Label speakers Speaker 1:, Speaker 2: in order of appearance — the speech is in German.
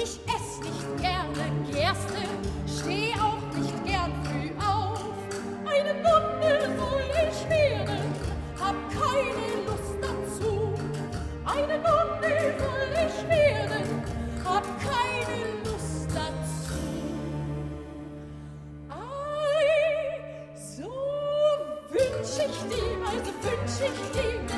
Speaker 1: Ich ess nicht gerne Gerste, steh auch nicht gern früh auf. Eine Nonne soll ich werden, hab keine Lust dazu. Eine Nonne soll ich werden, hab keine Lust dazu. Ei, so wünsch ich dir